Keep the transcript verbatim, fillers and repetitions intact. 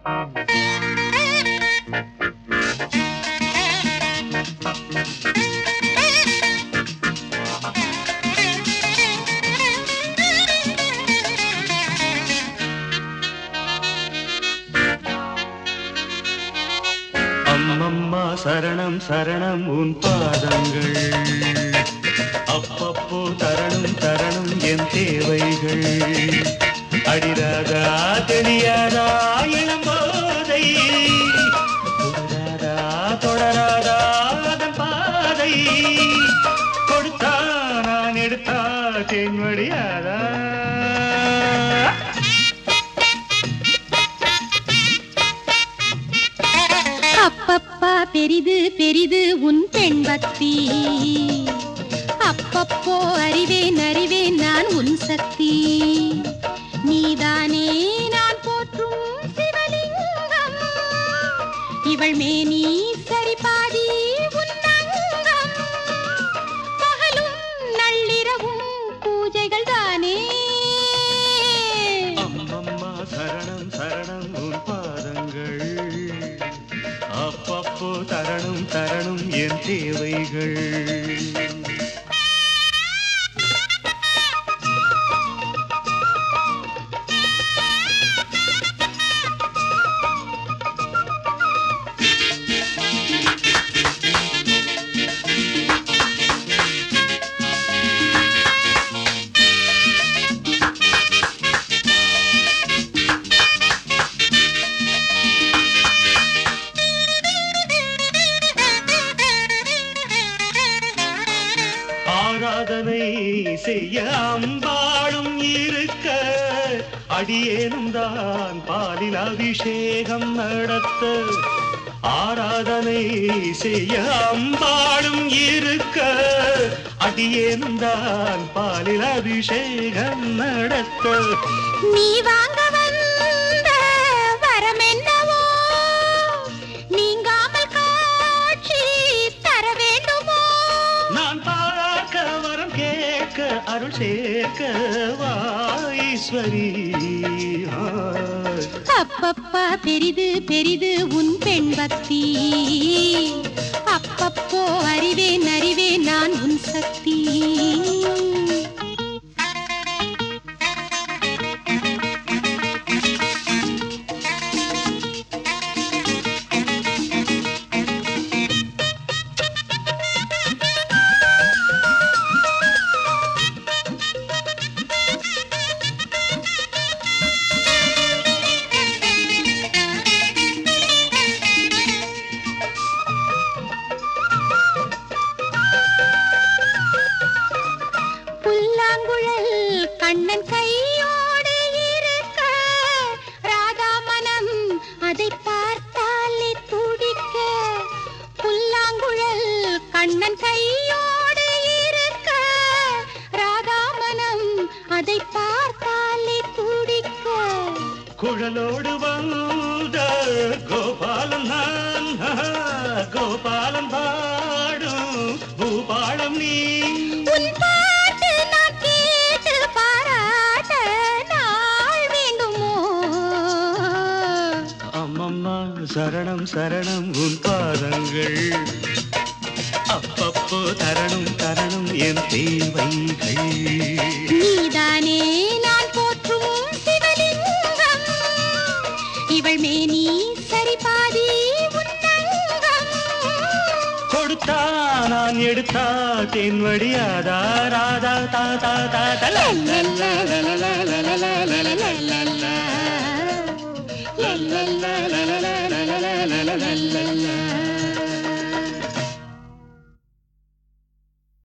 அம்மம்மா சரணம் சரணம் உன் பாதங்கள் அப்பப்போ தரணும் தரணும் என் தேவைகள் அடிராதா தெரியாதா இளம்போதை தொடராதா தொடராதா அதன் பாதை கொடுத்தா நான் எடுத்தா தேன்வடியாதா அப்பப்பா பெரிது பெரிது உன் பெண் பக்தி அப்பப்போ அறிவேன் அறிவேன் நான் உன் சக்தி நீதானே நான் போற்றும் சிவலிங்கம் இவள் மேனி சரிபாதி உன்னங்கம் பகலும் நள்ளிரவும் பூஜைகள் தானே அம்மம்மா சரணம் சரணம் உன் பாதங்கள் அப்பப்போ தரணும் தரணும் என் தேவைகள் ஆராதனை செய்ய அம்பாளும் இருக்க அடியேனும் தான் பாலில் அபிஷேகம் நடத்த ஆராதனை செய்ய அம்பாளும் இருக்க அடியேனும் தான் பாலில் அபிஷேகம் நடத்த நீ வாங்க வந்த வரம் என்னவோ நீங்காமல் காட்சி தர வேண்டுமோ நான் பார்க்க வரம் கேட்க அருள் சேர்க்க வாஈஸ்வரி அப்பப்பா பெரிது பெரிது உன் பெண் பக்தி அப்பப்போ அறிவேன் அறிவேன் நான் உன் சக்தி புல்லாங்குழல் கண்ணன் கையோடு இருக்க ராதா மனம் அதை பார்த்தாலே துடிக்க புல்லாங்குழல் கண்ணன் கையோடு இருக்க ராதா மனம் அதை பார்த்தாலே துடிக்க குழலோடு வந்த கோபாலம் நான் கோபாலம் பாடும் பூபாலம் நீ உன் பாட்டு நான் கேட்டு பாராட்ட நாள் வேண்டுமோ அம்மம்மா சரணம் சரணம் உன் பாதங்கள் அப்பப்போ தரணும் தரணும் என் தேவைகள் நீதானே நான் போற்றும் சிவலிங்கம் இவள் மேனி சரிபாதி உன்னங்கம் கொடுத்தா நான் எடுத்தா தென்வடியாதா ராதா தா தா தா தல